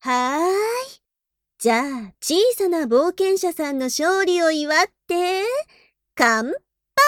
はーい。じゃあ、小さな冒険者さんの勝利を祝って、乾杯。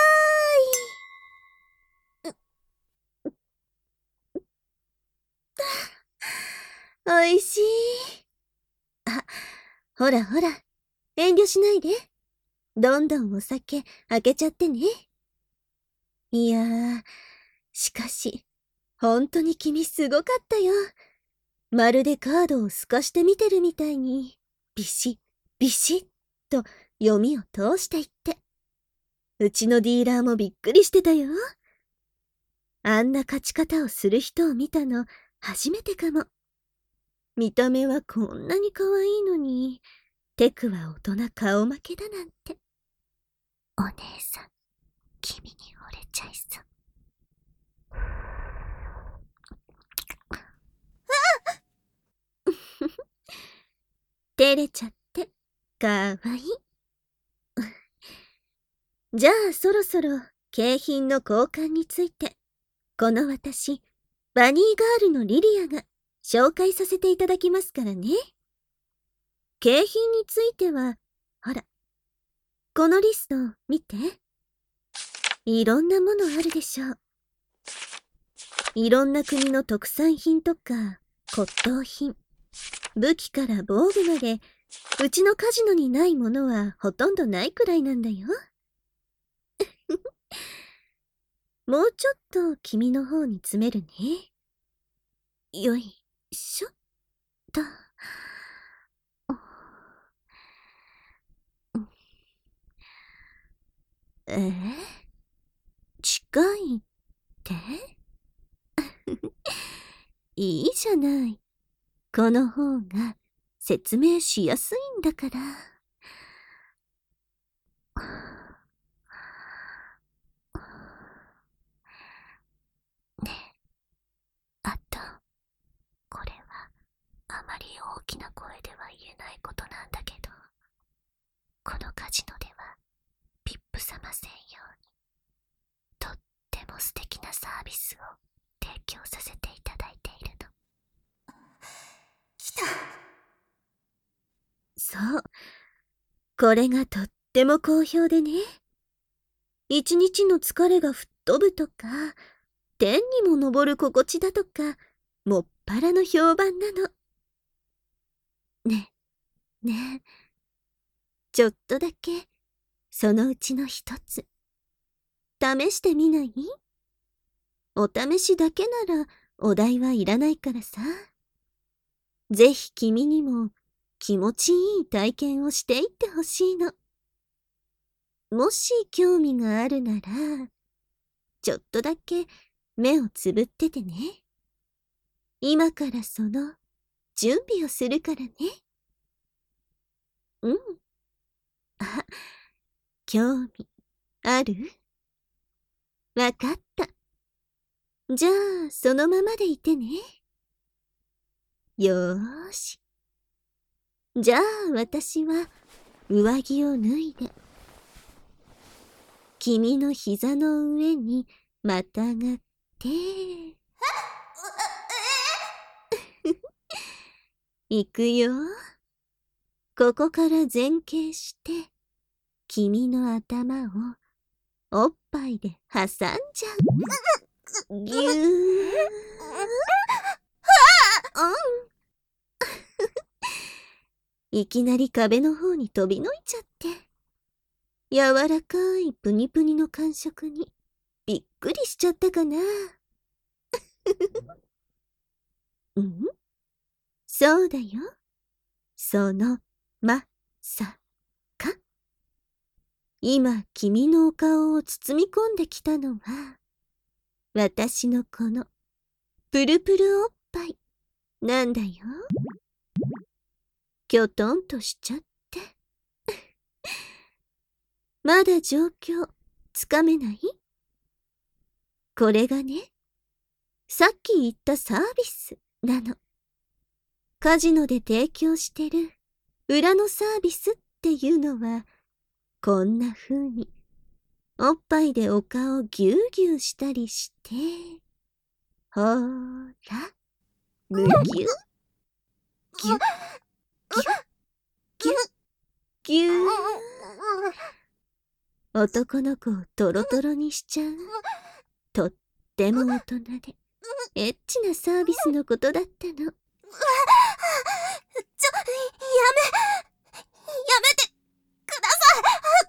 おいしい。あ、ほらほら、遠慮しないで。どんどんお酒開けちゃってね。いやー、しかし、本当に君すごかったよ。まるでカードを透かして見てるみたいに、ビシッ、ビシッと読みを通していって。うちのディーラーもびっくりしてたよ。あんな勝ち方をする人を見たの初めてかも。見た目はこんなに可愛いのに、テクは大人顔負けだなんて。お姉さん、君に惚れちゃいそう。照れちゃって、かわいい。じゃあそろそろ景品の交換について、この私、バニーガールのリリアが紹介させていただきますからね。景品については、ほら、このリスト見て。いろんなものあるでしょう。いろんな国の特産品とか骨董品、武器から防具まで、うちのカジノにないものはほとんどないくらいなんだよ。もうちょっと君の方に詰めるね。よいしょっと。近いっていいじゃない。この方が説明しやすいんだから。ねえ、あと、これはあまり大きな声では言えないことなんだけど、このカジノではピップ様専用にとっても素敵なサービスを提供させていただいているの。来た。そう、これがとっても好評でね。一日の疲れが吹っ飛ぶとか、天にも昇る心地だとか、もっぱらの評判なの。ねえ、ねえ、ちょっとだけそのうちの一つ試してみない？お試しだけならお代はいらないからさ。ぜひ君にも気持ちいい体験をしていってほしいの。もし興味があるなら、ちょっとだけ目をつぶっててね。今からその準備をするからね。うん。あ、興味ある？わかった。じゃあそのままでいてね。よーし。じゃあ私は上着を脱いで、君の膝の上にまたがって、行くよ。ここから前傾して、君の頭をおっぱいで挟んじゃう。ぎゅー。うん。いきなり壁の方に飛びのいちゃって。柔らかいプニプニの感触にびっくりしちゃったかな。うん？そうだよ。そのまさか。今君のお顔を包み込んできたのは、私のこのプルプルおっぱいなんだよ。きょとんとしちゃって。まだ状況つかめない？これがね、さっき言ったサービスなの。カジノで提供してる裏のサービスっていうのは、こんな風におっぱいでお顔ギューギューしたりして、ほーら、むぎゅっぎゅぎゅっ、ぎゅっ、ぎゅっ、ぎゅー。男の子をトロトロにしちゃう、とっても大人でエッチなサービスのことだったの。 やめてくださ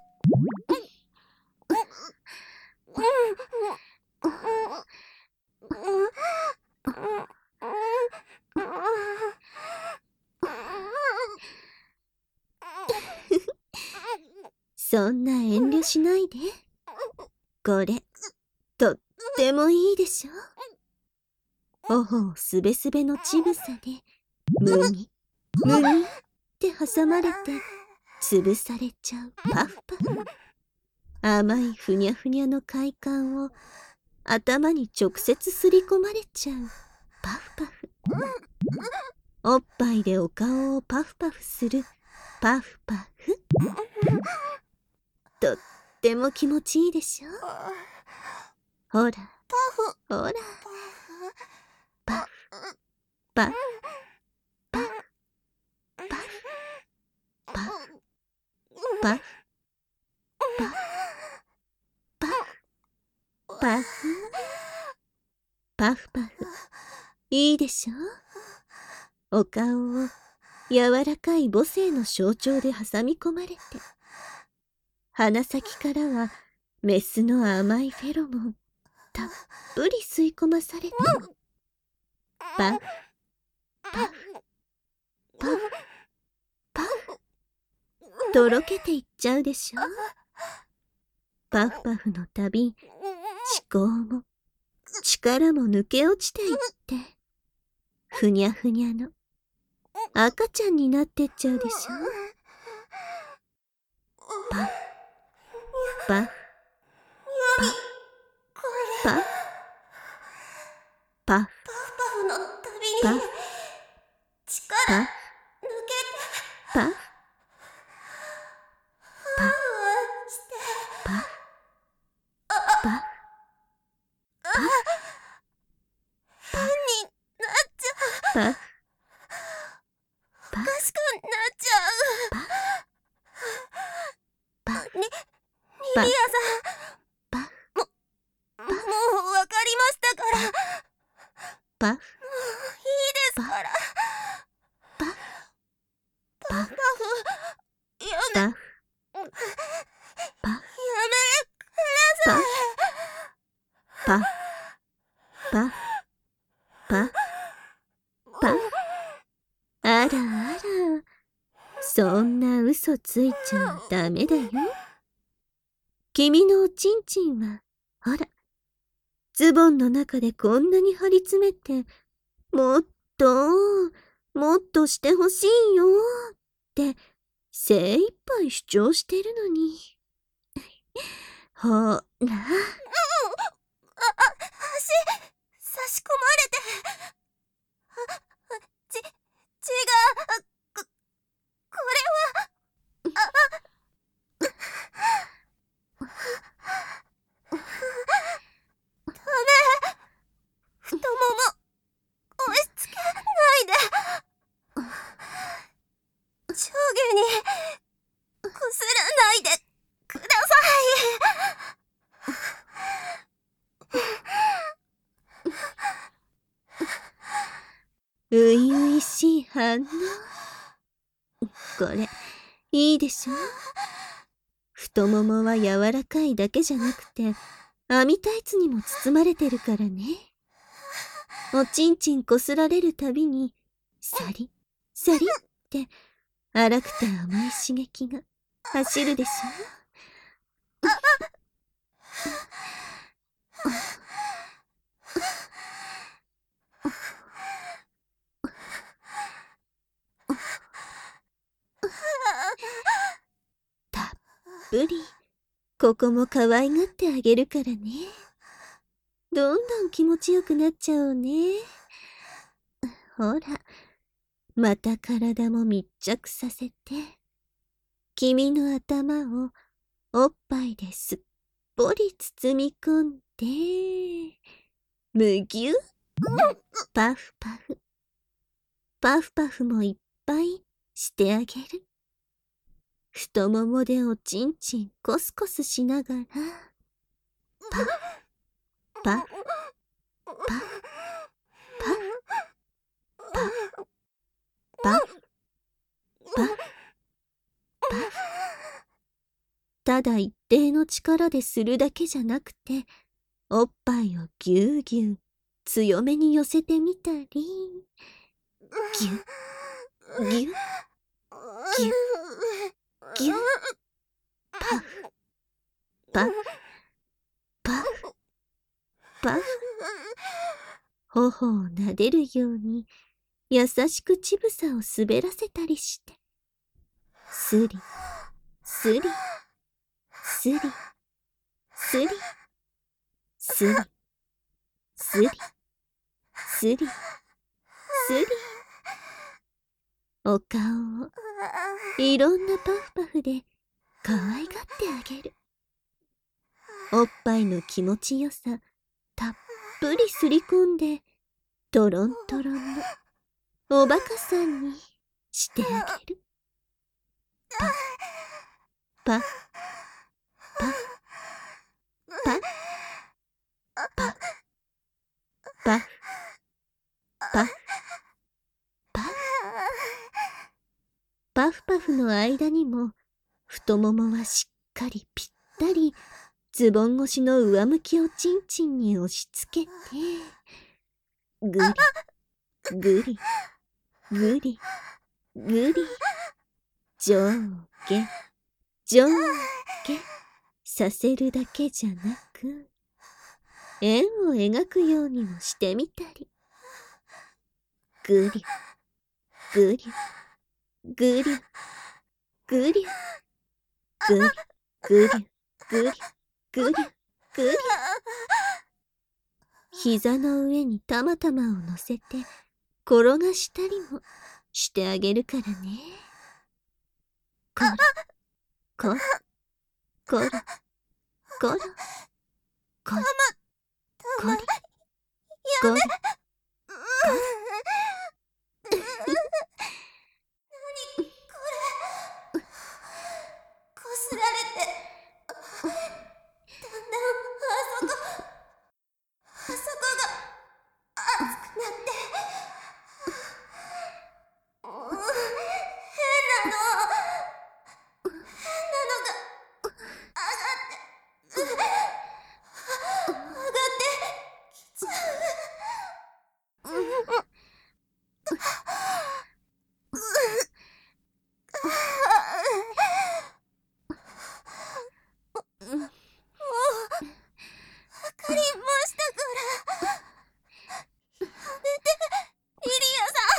そんな遠慮しないで。これ、とってもいいでしょ。頬をすべすべの乳房で、むに、むにって挟まれて、潰されちゃうパフパフ。甘いふにゃふにゃの快感を頭に直接すり込まれちゃうパフパフ。おっぱいでお顔をパフパフするパフパフ。とっても気持ちいいでしょ。ほら、ほら、パフ、パフ、パフ、パフ、パフ、パフ、パフ、パフ、パフパフ。いいでしょ。お顔を柔らかい母性の象徴で挟み込まれて、鼻先からはメスの甘いフェロモンたっぷり吸い込まされて、パフ、パフ、パフ、パフ、とろけていっちゃうでしょ。パフパフのたび、思考も力も抜け落ちていって、ふにゃふにゃの赤ちゃんになってっちゃうでしょ。パフ、パフ、パフ、パフ、 パフのたびにパフ、 力パフ、 抜けてパフ、パフ、 してパフ、パフ、 変になっちゃう。 パフ、パフ、 おかしくなっちゃパフ、 う。リリパフ、 アさパフ、 ん、もうわかりましたから。 パフ、 いいですから。 パフ、パフ、 パフ、やめ、 パフ、パフ、 やめください。 パフ、パフ、パフ、パフ。あらあら、そんな嘘ついちゃダメだよ。君のおちんちんは、ほら、ズボンの中でこんなに張り詰めて、もっと、もっとしてほしいよって、精一杯主張してるのに。ほら。 差し込まれて。血が、これは。ダメ。太もも、押し付けないで。上下に、こすらないでください。 ういういしい反応。これ、いいでしょ。太ももは柔らかいだけじゃなくて、網タイツにも包まれてるからね。おちんちんこすられるたびに、サリ、サリって、荒くて甘い刺激が走るでしょ。たっぷり、ここも可愛がってあげるからね。どんどん気持ちよくなっちゃおうね。ほら、また体も密着させて、君の頭をおっぱいですっぽり包み込んで、むぎゅっ、パフパフ。パフパフもいっしてあげる。太ももでおちんちんコスコスしながら、パッ、パッ、パッ、パッ、パッ、パッ、パッ、パッ。ただ一定の力でするだけじゃなくて、おっぱいをぎゅうぎゅう強めに寄せてみたり、ぎゅ、ぎゅ、ぎゅ、ぎゅ、パフ、パフ、パフ、パフ。頬を撫でるように優しく乳房を滑らせたりして、スリ、スリ、スリ、スリ、スリ、スリ、スリ、スリ。お顔をいろんなパフパフで可愛がってあげる。おっぱいの気持ちよさたっぷりすり込んで、トロントロンのおバカさんにしてあげる。パッ、パッ、パッ、パッ、パッ、パッ、パッ、パッ。パフパフの間にも太ももはしっかりぴったりズボン越しの上向きおちんちんに押し付けて、ぐり、ぐり、ぐり、ぐり、上下、上下させるだけじゃなく、円を描くようにもしてみたり、ぐり、ぐり、ぐり、ぐり、ぐり、ぐり、ぐり、ぐり、ぐり。膝の上にたまたまを乗せて転がしたりもしてあげるからね。こら、こら、こら、こら、こら、こり、こり、 こすられて、だんだんあそこが熱くなって、変なのが上がってきちゃう。わかりましたから。やめて、リリ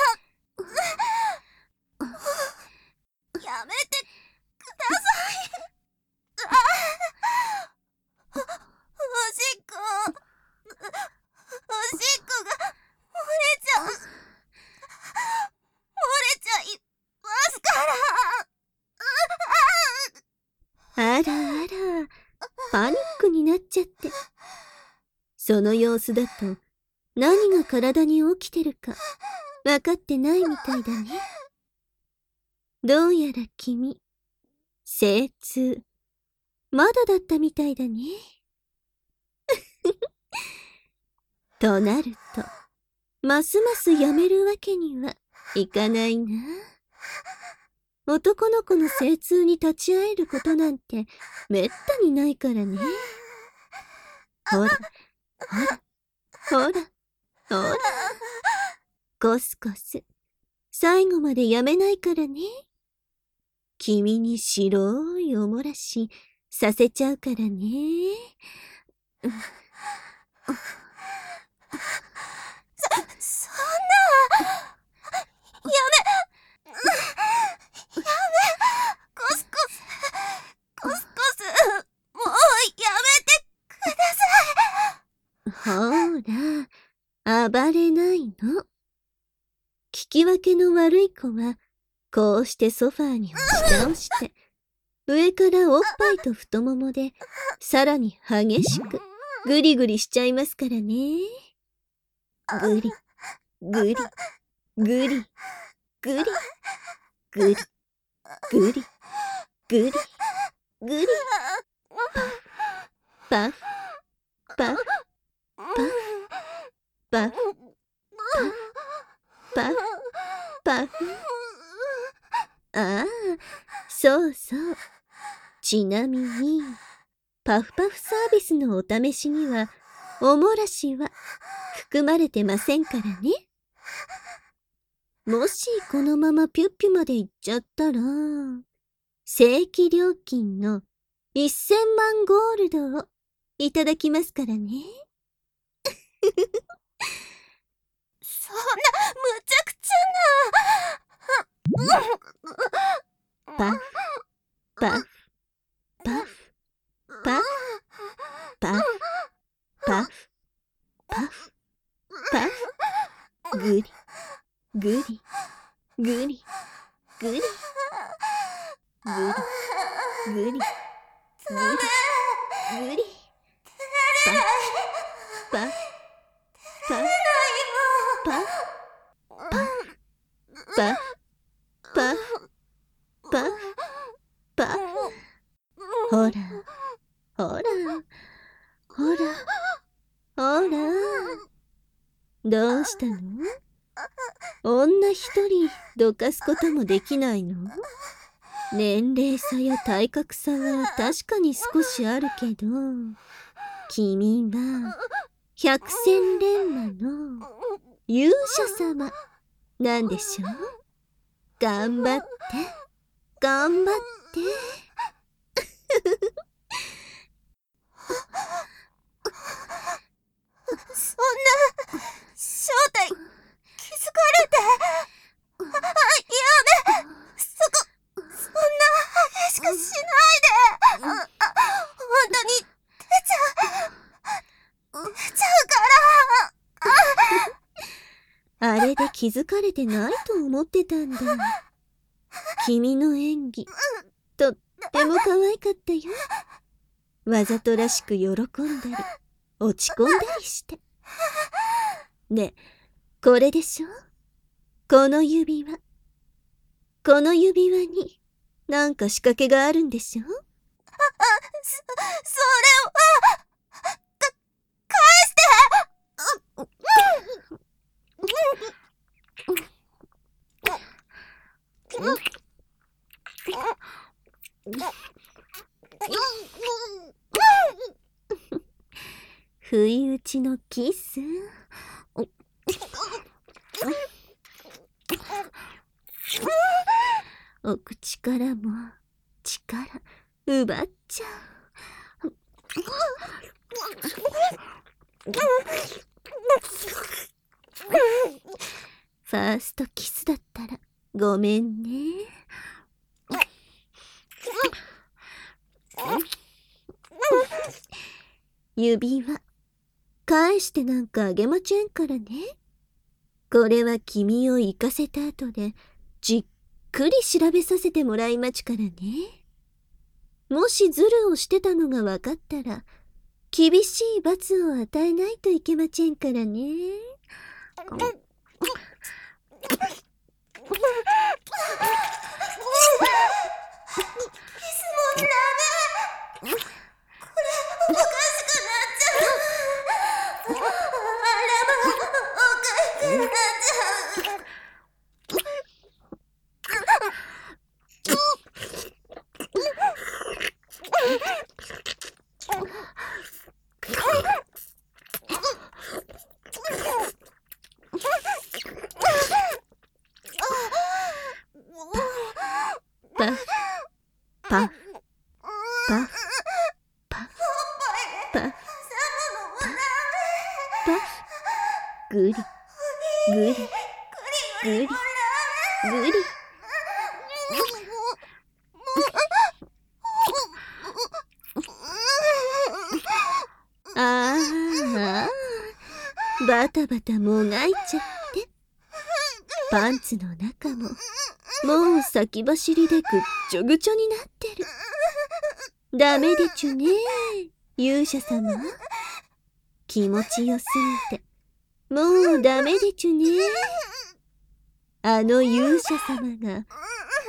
アさん。やめてください。おしっこが漏れちゃいますから。 あらあら、パニックになっちゃって。その様子だと何が体に起きてるか分かってないみたいだね。どうやら君、精通まだだったみたいだね。となると、ますますやめるわけにはいかないな。男の子の精通に立ち会えることなんてめったにないからね。ほら、ほら、ほら、ほら。コスコス、最後までやめないからね。君に白いおもらしさせちゃうからね。 そんな。やめ。コスコス。もうやめてください。ほら、暴れないの。聞き分けの悪い子は、こうしてソファーに押し倒して、上からおっぱいと太ももで、さらに激しく、グリグリしちゃいますからね。グリ、グリ、グリ、グリ、 ぐり、ぐり、ぐり、ぐり。パフ、パフ、パフ、パフ、パフ、パフ、パフ。ああ、そうそう。ちなみに、パフパフサービスのお試しには、おもらしは含まれてませんからね。もしこのままピュッピュまで行っちゃったら、正規料金の1000万ゴールドをいただきますからね。 そんなむちゃくちゃな。 パフ、パフ、パフ、パフ、パフ、パフ、パフ、パフ、ぐり、ぐり、ぐり、ぐり、ぐり、ぐり、ぐり、ぐり、パフ、パフ、パフ、パフ、パフ、パフ、パフ、パフ、パフ。ほら、ほら、ほら、ほら。どうしたの？女一人どかすこともできないの？年齢差や体格差は確かに少しあるけど、君は百戦錬磨の勇者様なんでしょ？頑張って、頑張って。 そんな正体気づかれて、やめ、そんな激しくしないで。本当に出ちゃうから。 あれで気づかれてないと思ってたんだ。君の演技とっても可愛かったよ。わざとらしく喜んだり落ち込んだりして。ね、これでしょ？この指輪。この指輪になんか仕掛けがあるんでしょ？ それは、返して。 不意打ちのキス。お口からも力奪っちゃう。ファーストキスだったらごめんね。指輪返してなんかあげませんからね。これは君を行かせた後でじっくり調べさせてもらいまちからね。もしズルをしてたのが分かったら厳しい罰を与えないといけませんからね。パフ、パフ、パフ、パフ、パフ、パフ、ぐり、ぐり、ぐり、ぐり。ああ、バタバタもがいちゃって。パンツの中ももう先走りでぐっちょぐちょになってる。ダメでちゅね、勇者様。気持ちよすぎてもうダメでちゅね。あの勇者様が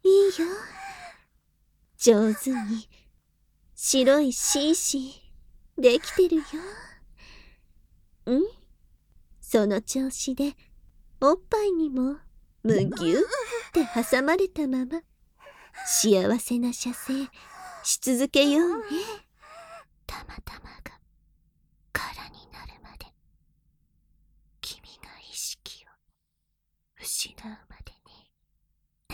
いいよ。上手に白いシーシーできてるよ。その調子でおっぱいにもむぎゅって挟まれたまま幸せな射精し続けようね。たまたまが空になるまで、君が意識を失うまでね。